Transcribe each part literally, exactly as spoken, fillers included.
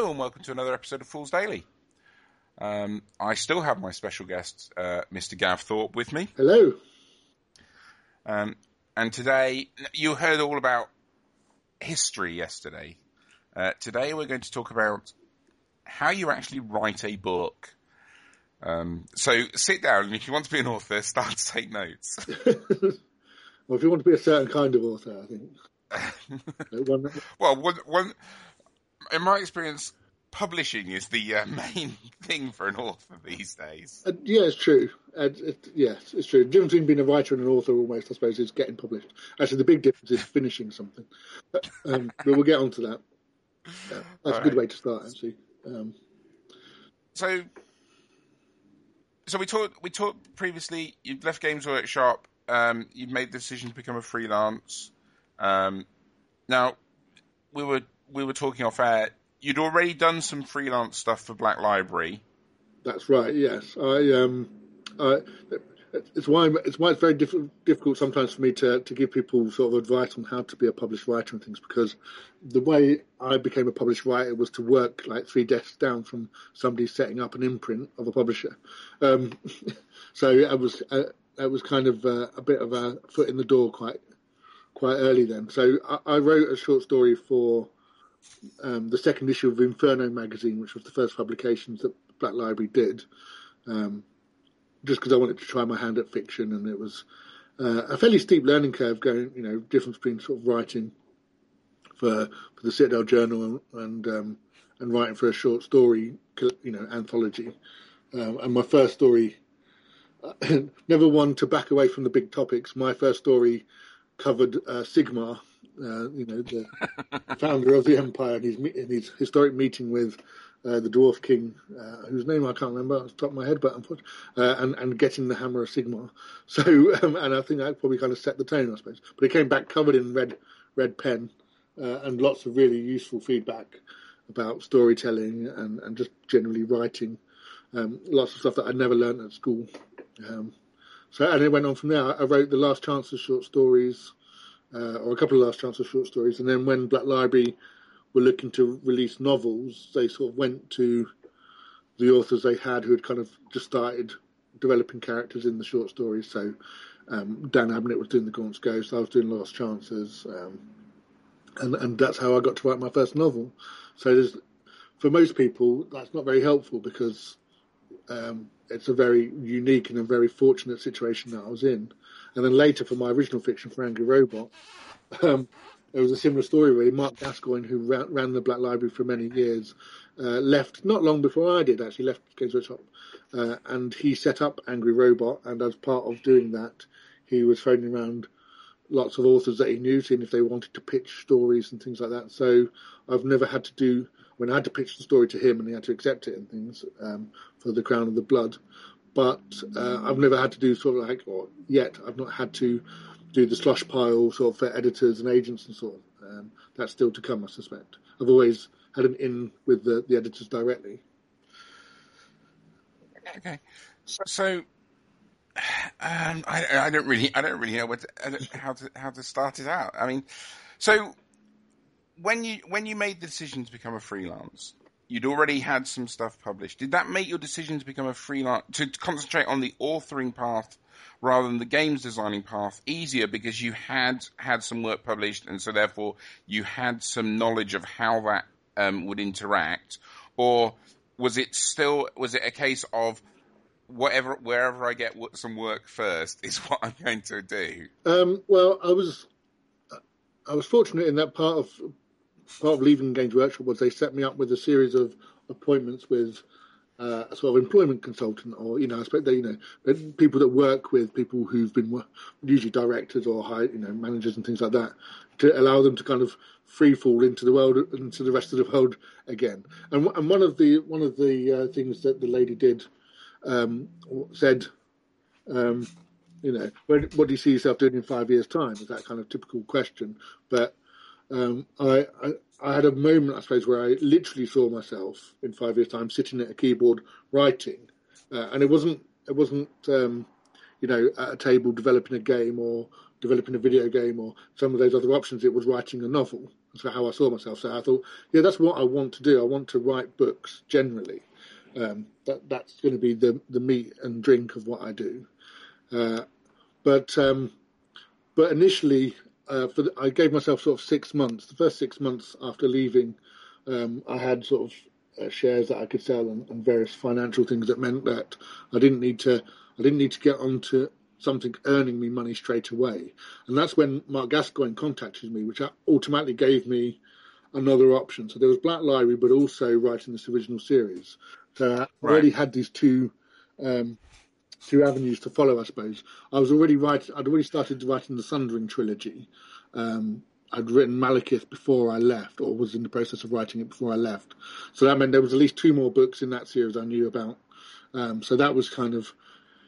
Hello and welcome to another episode of Fool's Daily. Um, I still have my special guest, uh, Mister Gav Thorpe, with me. Hello. Um, and today, you heard all about history yesterday. Uh, today we're going to talk about how you actually write a book. Um, so sit down, and if you want to be an author, start to take notes. Well, if you want to be a certain kind of author, I think. one... Well, one, one, in my experience, publishing is the uh, main thing for an author these days. Uh, yeah, it's true. Uh, it, yes, it's true. The difference between being a writer and an author, almost, I suppose, is getting published. Actually, the big difference is finishing something. Um, but we'll get on to that. Yeah, that's All a good right. way to start, actually. Um, so, so we talked. We talked previously. You've left Games Workshop. Um, you've made the decision to become a freelance. Um, now, we were we were talking off air. You'd already done some freelance stuff for Black Library. That's right. Yes, I. Um, I it's why it's why it's very diff- difficult sometimes for me to, to give people sort of advice on how to be a published writer and things, because the way I became a published writer was to work like three desks down from somebody setting up an imprint of a publisher. Um, so it was uh, it was kind of uh, a bit of a foot in the door quite quite early then. So I, I wrote a short story for um, the second issue of Inferno magazine, which was the first publications that Black Library did. Um, just because I wanted to try my hand at fiction, and it was uh, a fairly steep learning curve going, you know, difference between sort of writing for for the Citadel Journal and and, um, and writing for a short story, you know, anthology. Um, and my first story, uh, never one to back away from the big topics. My first story covered uh, Sigmar, uh, you know, the founder of the Empire, and his, in his historic meeting with Uh, the Dwarf King, uh, whose name I can't remember off the top of my head, but uh, and and getting the Hammer of Sigmar. So, um, and I think that probably kind of set the tone, I suppose. But it came back covered in red red pen uh, and lots of really useful feedback about storytelling and, and just generally writing. Um, lots of stuff that I'd never learned at school. Um, so, and it went on from there. I wrote the Last Chance of short stories, uh, or a couple of Last Chance of short stories, and then when Black Library were looking to release novels, they sort of went to the authors they had who had kind of just started developing characters in the short stories. So um, Dan Abnett was doing The Gaunt's Ghost, I was doing Last Chances, um, and, and that's how I got to write my first novel. So there's, for most people, that's not very helpful, because um, it's a very unique and a very fortunate situation that I was in. And then later, for my original fiction, for Angry Robot, um, there was a similar story really. Mark Gascoigne, who ran, ran the Black Library for many years, uh, left not long before I did, actually, left Games Workshop. Uh, and he set up Angry Robot, and as part of doing that, he was phoning around lots of authors that he knew, seeing if they wanted to pitch stories and things like that. So I've never had to do, when I had to pitch the story to him and he had to accept it and things, um, for The Crown of the Blood. But uh, I've never had to do sort of like, or yet, I've not had to do the slush pile sort of for editors and agents and sort of. Um, that's still to come, I suspect. I've always had an in with the, the editors directly. Okay, so, so um, I, I don't really, I don't really know what to, how to how to start it out. I mean, so when you when you made the decision to become a freelance, you'd already had some stuff published. Did that make your decision to become a freelance, to concentrate on the authoring path rather than the games designing path, easier because you had had some work published, and so therefore you had some knowledge of how that um, would interact? Or was it still, was it a case of whatever, wherever I get some work first is what I'm going to do? Um, well, I was I was fortunate in that part of part of leaving Games Workshop was they set me up with a series of appointments with Uh, a sort of employment consultant, or, you know, I expect they, you know, people that work with people who've been usually directors or high, you know, managers and things like that, to allow them to kind of free fall into the world, into the rest of the world again. And, and one of the one of the uh, things that the lady did um, said, um, you know, what, what do you see yourself doing in five years' time? Is that kind of typical question? But um, I, I I had a moment, I suppose, where I literally saw myself in five years' time sitting at a keyboard writing, uh, and it wasn't it wasn't um, you know, at a table developing a game or developing a video game or some of those other options, it was writing a novel. That's how I saw myself. So I thought, yeah, that's what I want to do. I want to write books generally. Um, that that's going to be the the meat and drink of what I do. Uh, but um, but initially, uh, for the, I gave myself sort of six months. The first six months after leaving, um, I had sort of uh, shares that I could sell and, and various financial things that meant that I didn't need to I didn't need to get onto something earning me money straight away. And that's when Mark Gascoigne contacted me, which automatically gave me another option. So there was Black Library, but also writing this original series. So I already right. had these two um, two avenues to follow, I suppose. I was already writing, I'd already started writing the Sundering trilogy. Um, I'd written Malekith before I left, or was in the process of writing it before I left. So that meant there was at least two more books in that series I knew about. Um, so that was kind of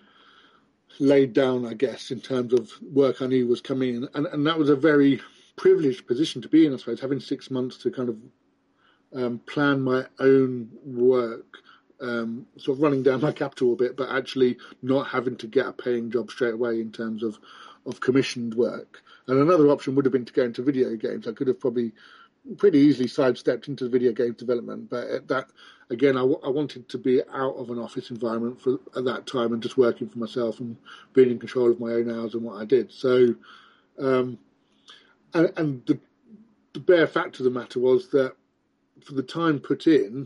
laid down, I guess, in terms of work I knew was coming in. And, and that was a very privileged position to be in, I suppose, having six months to kind of um, plan my own work, um, sort of running down my capital a bit, but actually not having to get a paying job straight away in terms of, of commissioned work. And another option would have been to go into video games. I could have probably pretty easily sidestepped into video games development, but that, again, I, w- I wanted to be out of an office environment for at that time and just working for myself and being in control of my own hours and what I did. So, um, and, and the, the bare fact of the matter was that for the time put in,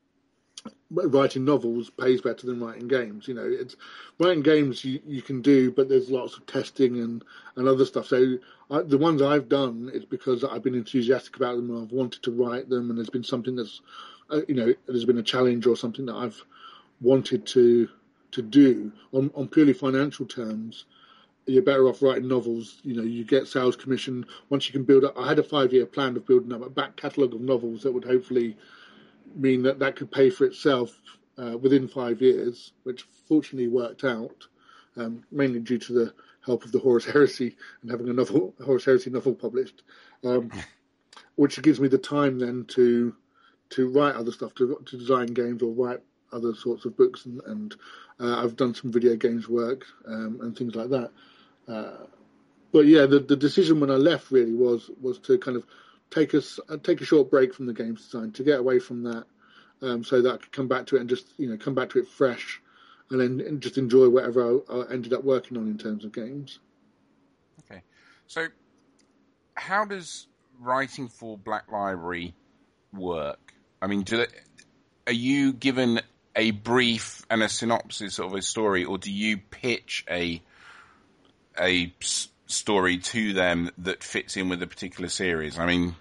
writing novels pays better than writing games. You know, it's writing games you, you can do, but there's lots of testing and, and other stuff. So I, the ones I've done, it's because I've been enthusiastic about them and I've wanted to write them, and there's been something that's, uh, you know, there's been a challenge or something that I've wanted to to do. On, on purely financial terms, you're better off writing novels. You know, you get sales commission once you can build up. I had a five-year plan of building up a back catalogue of novels that would hopefully mean that that could pay for itself uh, within five years, which fortunately worked out, um, mainly due to the help of the Horus Heresy and having a novel, a Horus Heresy novel published, um, which gives me the time then to to write other stuff, to, to design games or write other sorts of books, and, and uh, I've done some video games work um, and things like that. Uh, but yeah, the, the decision when I left really was was to kind of take a, take a short break from the games design, to get away from that, um, so that I could come back to it and just, you know, come back to it fresh, and then and just enjoy whatever I, I ended up working on in terms of games. Okay. So how does writing for Black Library work? I mean, do it, are you given a brief and a synopsis of a story, or do you pitch a a story to them that fits in with a particular series? I mean,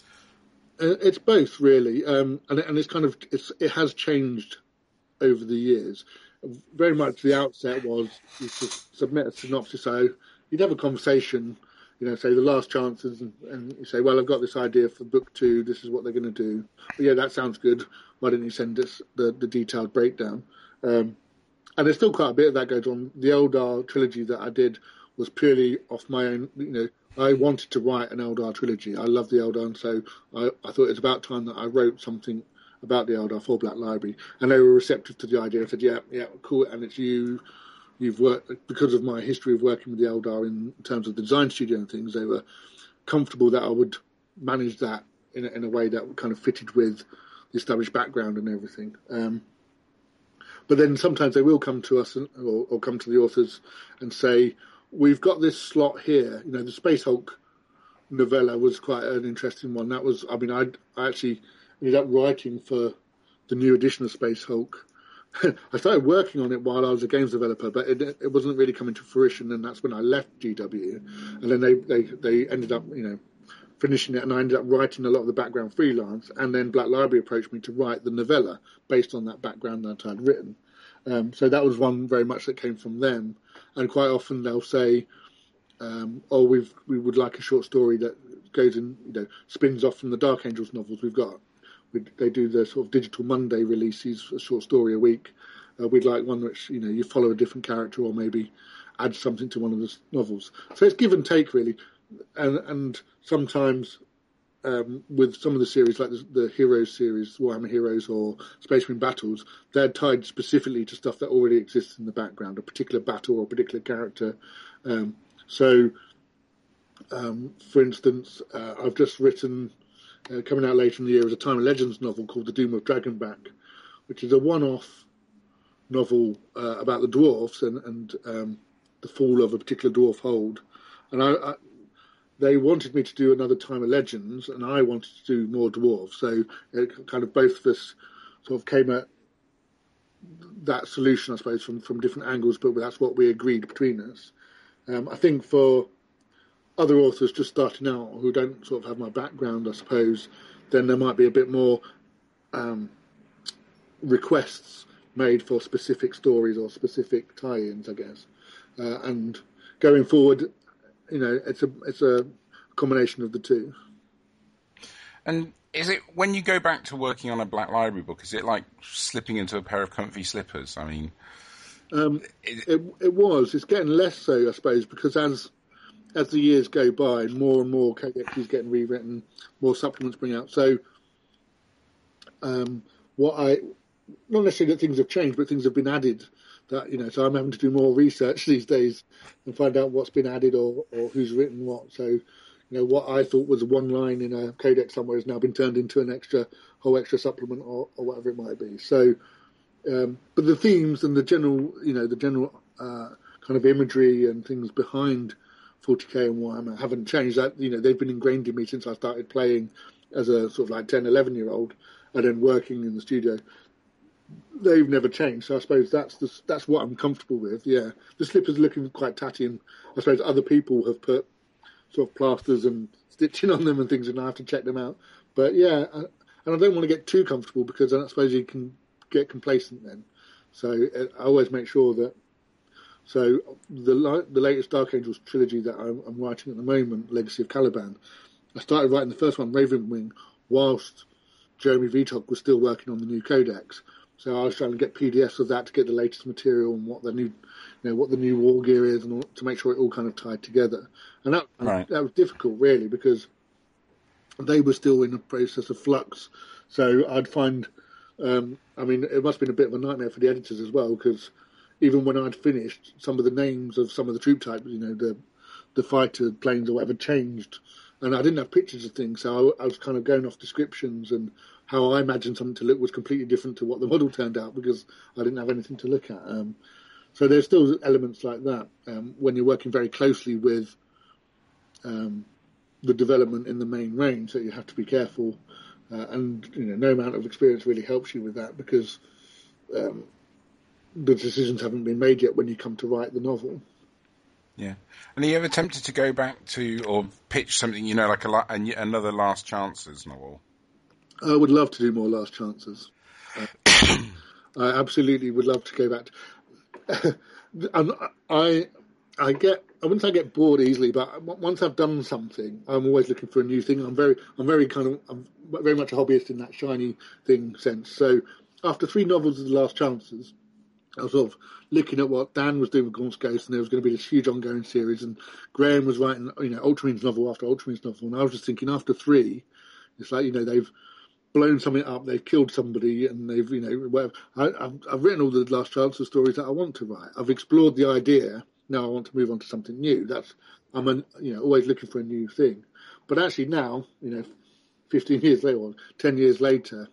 it's both really, um, and, and it's kind of it's, it has changed over the years. Very much the outset was you just submit a synopsis, so you'd have a conversation, you know, say the last chances, and, and you say, well, I've got this idea for book two, this is what they're going to do. But yeah, that sounds good. Why didn't you send us the, the detailed breakdown? Um, and there's still quite a bit of that goes on. The Eldar trilogy that I did was purely off my own, you know, I wanted to write an Eldar trilogy. I love the Eldar, and so I, I thought it was about time that I wrote something about the Eldar for Black Library. And they were receptive to the idea. I said, yeah, yeah, cool, and it's you. You've worked, because of my history of working with the Eldar in terms of the design studio and things, they were comfortable that I would manage that in a, in a way that kind of fitted with the established background and everything. Um, but then sometimes they will come to us and, or, or come to the authors and say, we've got this slot here. You know, the Space Hulk novella was quite an interesting one. That was, I mean, I'd, I actually ended up writing for the new edition of Space Hulk. I started working on it while I was a games developer, but it, it wasn't really coming to fruition, and that's when I left G W. And then they, they, they ended up, you know, finishing it, and I ended up writing a lot of the background freelance, and then Black Library approached me to write the novella based on that background that I'd written. Um, so that was one very much that came from them. And quite often they'll say, um, oh, we've, we would like a short story that goes and, you know, spins off from the Dark Angels novels we've got. We, they do the sort of Digital Monday releases, a short story a week. Uh, we'd like one which, you know, you follow a different character or maybe add something to one of the novels. So it's give and take, really. And, and sometimes um, with some of the series, like the, the Heroes series, Warhammer Heroes or Space Marine Battles, they're tied specifically to stuff that already exists in the background, a particular battle or a particular character. Um, so Um, for instance, uh, I've just written, uh, coming out later in the year, is a Time of Legends novel called The Doom of Dragonback, which is a one-off novel uh, about the dwarves and, and um, the fall of a particular dwarf hold. And I, I, they wanted me to do another Time of Legends, and I wanted to do more dwarves. So it kind of both of us sort of came at that solution, I suppose, from, from different angles, but that's what we agreed between us. Um, I think for other authors just starting out who don't sort of have my background, I suppose, then there might be a bit more um, requests made for specific stories or specific tie-ins, I guess. Uh, and going forward, you know, it's a it's a combination of the two. And is it, when you go back to working on a Black Library book, is it like slipping into a pair of comfy slippers? I mean, um, it, it, it was. It's getting less so, I suppose, because as as the years go by, more and more codex is getting rewritten, more supplements bring out. So, um, what I not necessarily that things have changed, but things have been added. That, you know, so I'm having to do more research these days and find out what's been added or, or who's written what. So, you know, what I thought was one line in a codex somewhere has now been turned into an extra whole extra supplement or, or whatever it might be. So, um, but the themes and the general, you know, the general uh, kind of imagery and things behind forty K and Warhammer haven't changed. That, you know, they've been ingrained in me since I started playing as a sort of like ten, eleven year old and then working in the studio. They've never changed, so I suppose that's the, that's what I'm comfortable with. Yeah, the slippers are looking quite tatty, and I suppose other people have put sort of plasters and stitching on them and things, and I have to check them out. But yeah, I, and I don't want to get too comfortable because I suppose you can get complacent then. So I always make sure that. So the the latest Dark Angels trilogy that I'm, I'm writing at the moment, Legacy of Caliban, I started writing the first one, Ravenwing, whilst Jeremy Vitok was still working on the new codex. So I was trying to get P D Fs of that to get the latest material and what the new, you know, what the new war gear is, and all, to make sure it all kind of tied together. And that right. that was difficult, really, because they were still in the process of flux. So I'd find, um, I mean, it must have been a bit of a nightmare for the editors as well, because even when I'd finished, some of the names of some of the troop types, you know, the the fighter planes or whatever changed, and I didn't have pictures of things, so I, I was kind of going off descriptions, and how I imagined something to look was completely different to what the model turned out because I didn't have anything to look at. Um, so there's still elements like that um, when you're working very closely with um, the development in the main range, that you have to be careful, uh, and you know, no amount of experience really helps you with that because um, the decisions haven't been made yet when you come to write the novel. Yeah. And are you ever tempted to go back to or pitch something, you know, like a, a, another Last Chances novel? I would love to do more Last Chances. Uh, I absolutely would love to go back to... and I, I get, I wouldn't say I get bored easily, but once I've done something, I'm always looking for a new thing. I'm very, I'm very kind of, I'm very much a hobbyist in that shiny thing sense. So after three novels of The Last Chances, I was sort of looking at what Dan was doing with Gaunt's Ghost, and there was going to be this huge ongoing series, and Graham was writing, you know, Ultramarines novel after Ultramarines novel, and I was just thinking, after three, it's like, you know, they've blown something up, they've killed somebody, and they've, you know, whatever. I, I've, I've written all the Last Chances stories that I want to write. I've explored the idea. Now I want to move on to something new. That's, I'm, an, you know, always looking for a new thing. But actually now, you know, fifteen years later, or ten years later,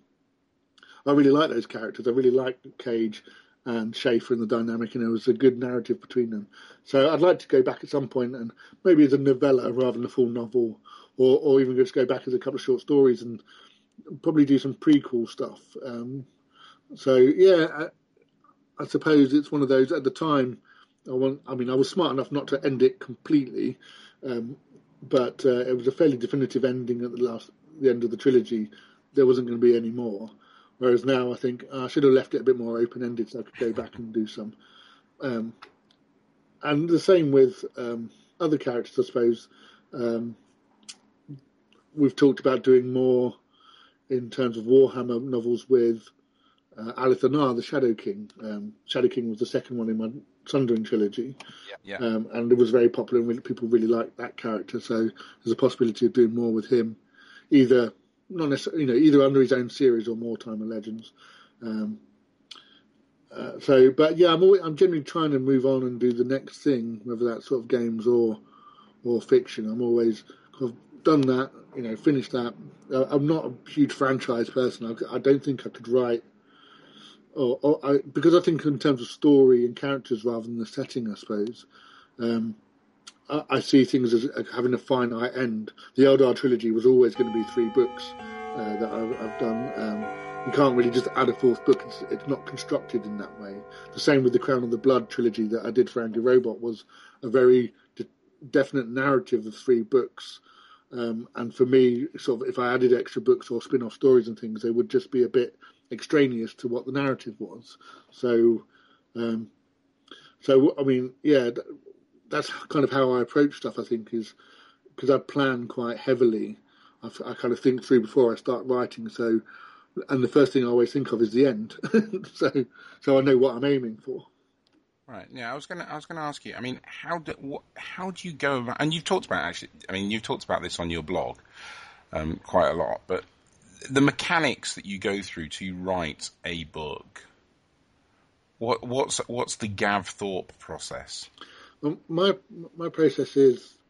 I really like those characters. I really like Cage and Schaefer and the dynamic, and there was a good narrative between them. So I'd like to go back at some point and maybe as a novella rather than a full novel, or, or even just go back as a couple of short stories and probably do some prequel stuff. Um, so yeah, I, I suppose it's one of those. At the time, I want. I mean, I was smart enough not to end it completely, um, but uh, it was a fairly definitive ending at the last, the end of the trilogy. There wasn't going to be any more. Whereas now, I think uh, I should have left it a bit more open ended so I could go back and do some. Um, and the same with um, other characters, I suppose. Um, we've talked about doing more in terms of Warhammer novels with uh, Alith Anar, the Shadow King. Um, Shadow King was the second one in my Sundering trilogy, yeah, yeah. Um, and it was very popular, and really, people really liked that character. So there's a possibility of doing more with him, either not necessarily, you know, either under his own series or more Time of Legends. Um, uh, so, but yeah, I'm always, I'm generally trying to move on and do the next thing, whether that's sort of games or or fiction. I'm always I've done that, you know, finished that. Uh, I'm not a huge franchise person. I, I don't think I could write, or, or I, because I think in terms of story and characters rather than the setting, I suppose. Um, I, I see things as having a finite end. The Eldar trilogy was always going to be three books uh, that I've, I've done. Um, you can't really just add a fourth book. It's, it's not constructed in that way. The same with the Crown of the Blood trilogy that I did for Angry Robot was a very de- definite narrative of three books. Um, and for me, sort of, if I added extra books or spin-off stories and things, they would just be a bit extraneous to what the narrative was. So, um, so I mean, yeah, that's kind of how I approach stuff. I think is because I plan quite heavily. I, I kind of think through before I start writing. So, and the first thing I always think of is the end. so, so I know what I'm aiming for. Right. Yeah, I was gonna. I was gonna ask you. I mean, how do what, how do you go about? And you've talked about actually. I mean, you've talked about this on your blog um, quite a lot. But the mechanics that you go through to write a book. What what's what's the Gav Thorpe process? Well, my my process is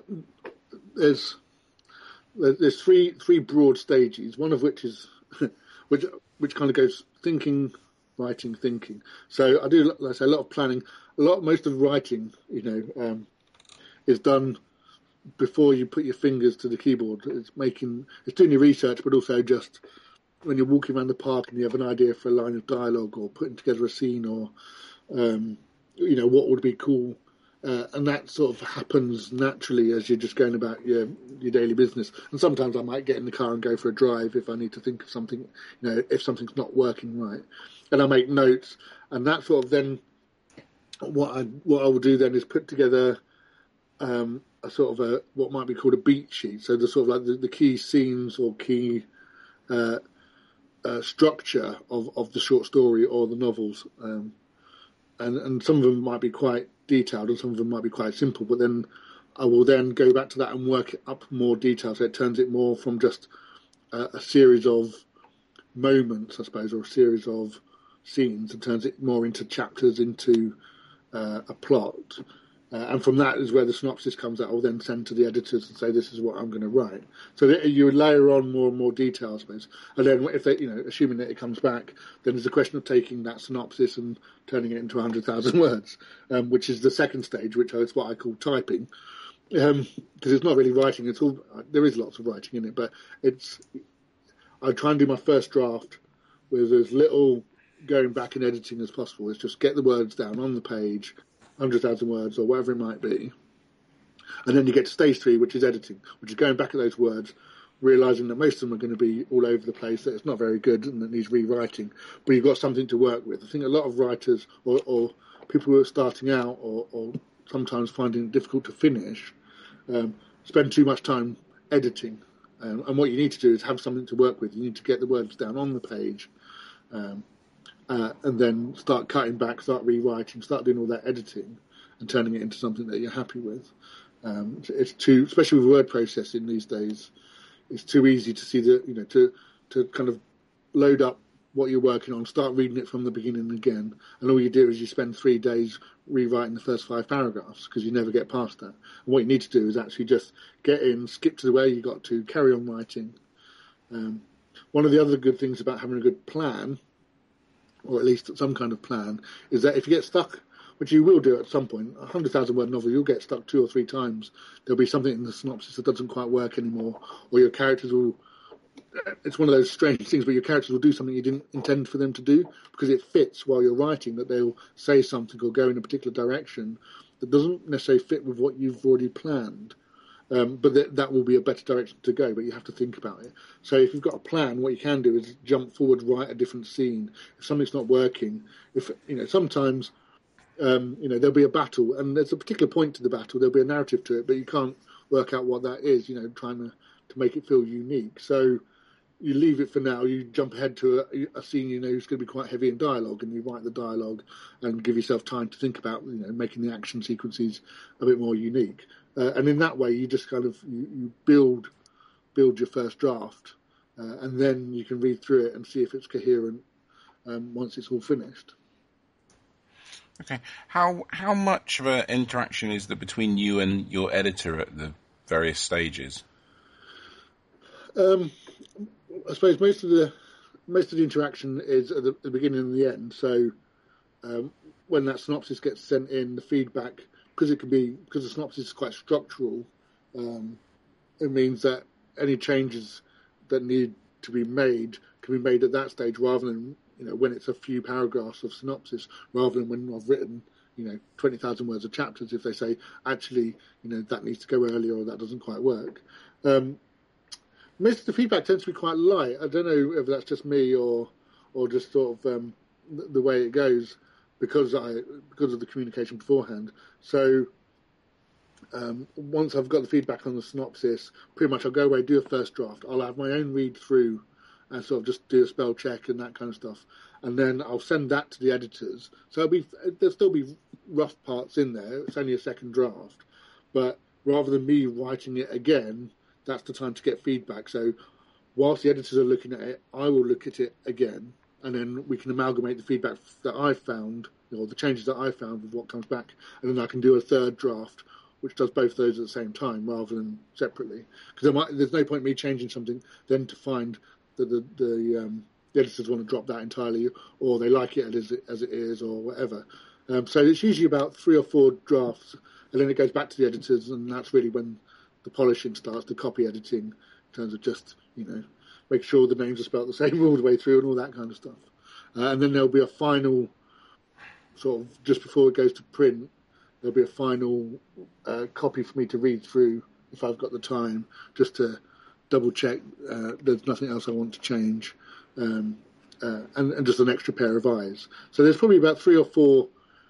there's there's three three broad stages. One of which is which which kind of goes thinking, writing, thinking. So I do, like I say, a lot of planning. A lot, most of writing, you know, um, is done before you put your fingers to the keyboard. It's making, it's doing your research, but also just when you're walking around the park and you have an idea for a line of dialogue or putting together a scene or, um, you know, what would be cool. Uh, and that sort of happens naturally as you're just going about your your daily business. And sometimes I might get in the car and go for a drive if I need to think of something, you know, if something's not working right. And I make notes, and that sort of then what I what I will do then is put together um, a sort of a what might be called a beat sheet. So the sort of like the, the key scenes or key uh, uh, structure of, of the short story or the novels. Um, and and some of them might be quite detailed and some of them might be quite simple, but then I will then go back to that and work up more detail, so it turns it more from just a, a series of moments, I suppose, or a series of scenes, and turns it more into chapters, into uh, a plot. Uh, and from that is where the synopsis comes out. I'll then send to the editors and say, this is what I'm going to write. So that you layer on more and more detail, I suppose. And then if they, you know, assuming that it comes back, then there's a question of taking that synopsis and turning it into one hundred thousand words, um, which is the second stage, which is what I call typing. Because um, it's not really writing. It's all, there is lots of writing in it, but it's, I try and do my first draft with as little going back and editing as possible. It's just get the words down on the page, one hundred thousand words or whatever it might be. And then you get to stage three, which is editing, which is going back at those words, realising that most of them are going to be all over the place, that it's not very good and that needs rewriting, but you've got something to work with. I think a lot of writers or, or people who are starting out or, or sometimes finding it difficult to finish um, spend too much time editing. Um, and what you need to do is have something to work with. You need to get the words down on the page um, uh, and then start cutting back, start rewriting, start doing all that editing and turning it into something that you're happy with. Um, it's too, especially with word processing these days, it's too easy to see the, you know, to to kind of load up what you're working on, start reading it from the beginning again, and all you do is you spend three days rewriting the first five paragraphs because you never get past that. And what you need to do is actually just get in, skip to where you got to, carry on writing. Um, one of the other good things about having a good plan, or at least some kind of plan, is that if you get stuck, which you will do at some point, a one hundred thousand word novel, you'll get stuck two or three times. There'll be something in the synopsis that doesn't quite work anymore, or your characters will... It's one of those strange things where your characters will do something you didn't intend for them to do because it fits while you're writing, that they'll say something or go in a particular direction that doesn't necessarily fit with what you've already planned. Um, but th- that will be a better direction to go, but you have to think about it. So if you've got a plan, what you can do is jump forward, write a different scene. If something's not working, if you know, sometimes um, you know there'll be a battle, and there's a particular point to the battle. There'll be a narrative to it, but you can't work out what that is. You know, trying to to make it feel unique. So you leave it for now. You jump ahead to a, a scene you know is going to be quite heavy in dialogue, and you write the dialogue and give yourself time to think about you know making the action sequences a bit more unique. Uh, and in that way, you just kind of you, you build build your first draft, uh, and then you can read through it and see if it's coherent um, once it's all finished. Okay. How how much of an interaction is there between you and your editor at the various stages? Um, I suppose most of the most of the interaction is at the, the beginning and the end. So um, when that synopsis gets sent in, the feedback, because it can be because the synopsis is quite structural, um, it means that any changes that need to be made can be made at that stage rather than, you know, when it's a few paragraphs of synopsis, rather than when I've written, you know, twenty thousand words of chapters. If they say, actually, you know, that needs to go earlier or that doesn't quite work. Um, most of the feedback tends to be quite light. I don't know if that's just me or or just sort of um, the, the way it goes because I because of the communication beforehand. So um, once I've got the feedback on the synopsis, pretty much I'll go away, do a first draft. I'll have my own read through and sort of just do a spell check and that kind of stuff. And then I'll send that to the editors. So it'll be, there'll still be rough parts in there. It's only a second draft. But rather than me writing it again, that's the time to get feedback. So whilst the editors are looking at it, I will look at it again. And then we can amalgamate the feedback that I've found, or the changes that I found with what comes back. And then I can do a third draft, which does both of those at the same time rather than separately. Because there there's no point in me changing something then to find that the, the, um, the editors want to drop that entirely, or they like it as it, as it is, or whatever. Um, so it's usually about three or four drafts, and then it goes back to the editors, and that's really when the polishing starts, the copy editing, in terms of just, you know, make sure the names are spelled the same all the way through and all that kind of stuff. Uh, and then there'll be a final, sort of, just before it goes to print, there'll be a final uh, copy for me to read through if I've got the time, just to double check uh, there's nothing else I want to change, um, uh, and, and just an extra pair of eyes. So there's probably about three or four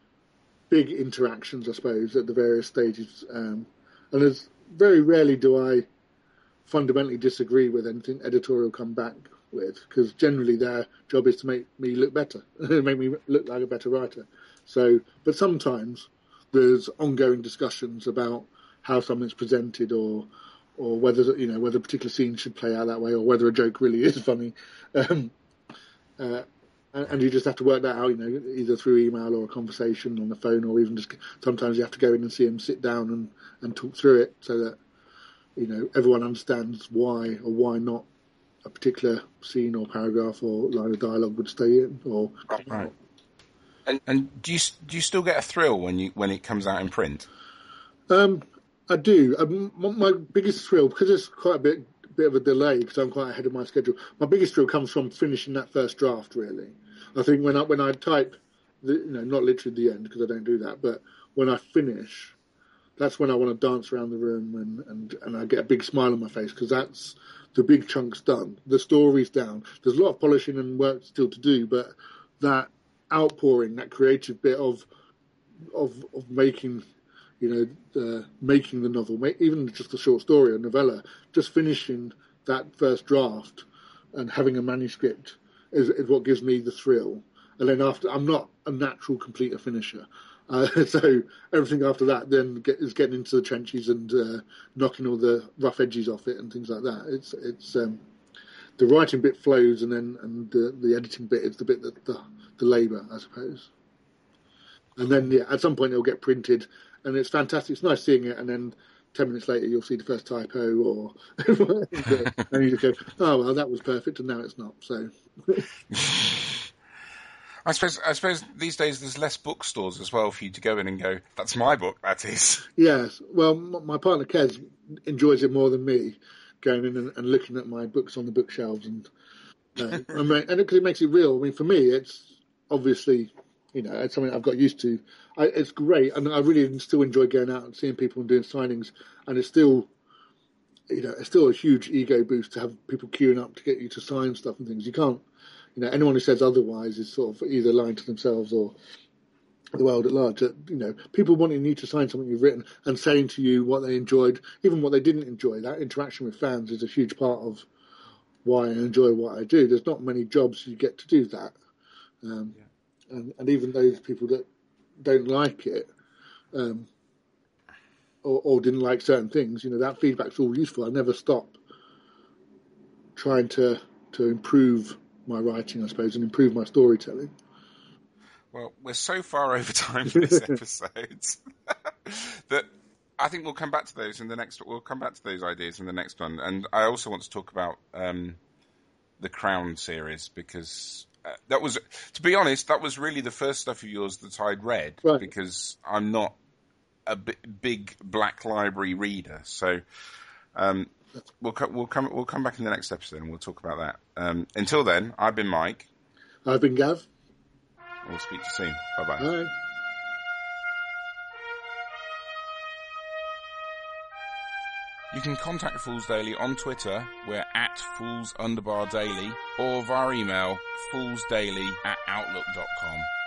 big interactions, I suppose, at the various stages. Um, and there's very rarely do I fundamentally disagree with anything editorial come back with, because generally their job is to make me look better, make me look like a better writer. So, but sometimes there's ongoing discussions about how something's presented, or or whether, you know, whether a particular scene should play out that way, or whether a joke really is funny. Um, uh, and, and you just have to work that out, you know, either through email or a conversation on the phone, or even just sometimes you have to go in and see them sit down and, and talk through it so that, you know, everyone understands why or why not a particular scene or paragraph or line of dialogue would stay in. Or right. And and do you do you still get a thrill when you when it comes out in print? Um, I do. Um, my biggest thrill, because there's quite a bit bit of a delay because I'm quite ahead of my schedule. My biggest thrill comes from finishing that first draft. Really, I think when I when I type, the, you know, not literally the end because I don't do that, but when I finish, that's when I want to dance around the room and, and, and I get a big smile on my face because that's the big chunks done. The story's down. There's a lot of polishing and work still to do, but that outpouring, that creative bit of of of making, you know, uh, making the novel, even just a short story or novella, just finishing that first draft and having a manuscript is, is what gives me the thrill. And then after, I'm not a natural completer finisher. Uh, so everything after that then get, is getting into the trenches and uh, knocking all the rough edges off it and things like that. It's it's um, the writing bit flows, and then and the, the editing bit is the bit that the the labour, I suppose. And then yeah, at some point it'll get printed, and it's fantastic. It's nice seeing it, and then ten minutes later you'll see the first typo, or and you just go, oh well, that was perfect, and now it's not. So. I suppose I suppose these days there's less bookstores as well for you to go in and go, that's my book, that is. Yes. Well, my partner Kez enjoys it more than me, going in and, and looking at my books on the bookshelves, and uh, I mean, and because it makes it real. I mean, for me, it's obviously, you know, it's something I've got used to. I, it's great, and I really still enjoy going out and seeing people and doing signings, and it's still, you know, it's still a huge ego boost to have people queuing up to get you to sign stuff and things. You can't. You know, anyone who says otherwise is sort of either lying to themselves or the world at large. You know, people wanting you to sign something you've written and saying to you what they enjoyed, even what they didn't enjoy. That interaction with fans is a huge part of why I enjoy what I do. There's not many jobs you get to do that. Um, yeah. and, and even those people that don't like it um, or, or didn't like certain things, you know, that feedback's all useful. I never stop trying to, to improve my writing, I suppose, and improve my storytelling. Well, we're so far over time for this episode that I think we'll come back to those in the next. We'll come back to those ideas in the next one. And I also want to talk about um, the Crown series because uh, that was, to be honest, that was really the first stuff of yours that I'd read right. because I'm not a b- big Black Library reader. So um, we'll co- we'll come we'll come back in the next episode and we'll talk about that. Um, until then, I've been Mike. I've been Gav. We'll speak to you soon. Bye-bye. Bye. You can contact Fools Daily on Twitter. We're at Fools Underbar Daily, or via email, foolsdaily at outlook dot com.